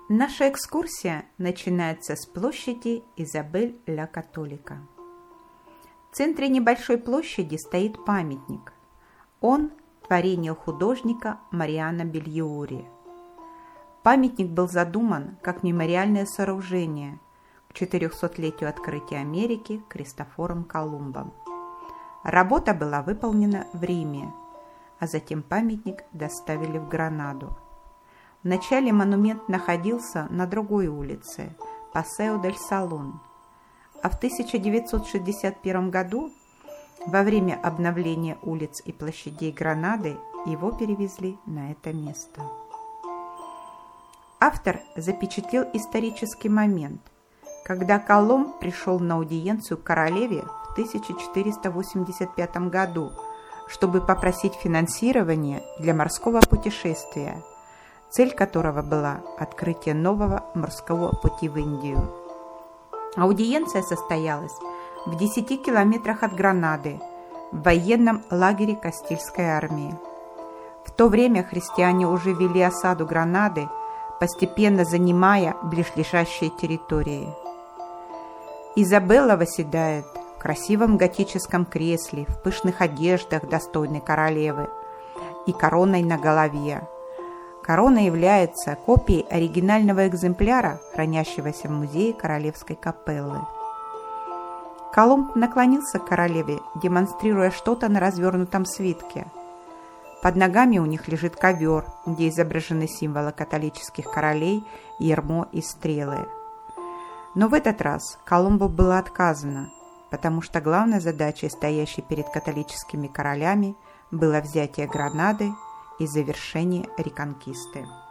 Наша экскурсия начинается с площади Изабель-ля-Католика. В центре небольшой площади стоит памятник. Он – творение художника Мариано Бельяури. Памятник был задуман как мемориальное сооружение к 400-летию открытия Америки Кристофором Колумбом. Работа была выполнена в Риме, а затем памятник доставили в Гранаду. Вначале монумент находился на другой улице, Пасео-дель-Салон, а в 1961 году, во время обновления улиц и площадей Гранады, его перевезли на это место. Автор запечатлел исторический момент, когда Колумб пришел на аудиенцию к королеве в 1485 году, чтобы попросить финансирование для морского путешествия, цель которого была открытие нового морского пути в Индию. Аудиенция состоялась в 10 километрах от Гранады, в военном лагере Кастильской армии. В то время христиане уже вели осаду Гранады, постепенно занимая близлежащие территории. Изабелла восседает в красивом готическом кресле, в пышных одеждах достойной королевы и короной на голове. Корона является копией оригинального экземпляра, хранящегося в музее Королевской капеллы. Колумб наклонился к королеве, демонстрируя что-то на развернутом свитке. Под ногами у них лежит ковер, где изображены символы католических королей, ярмо и стрелы. Но в этот раз Колумбу было отказано, потому что главной задачей, стоящей перед католическими королями, было взятие Гранады и завершение реконкисты.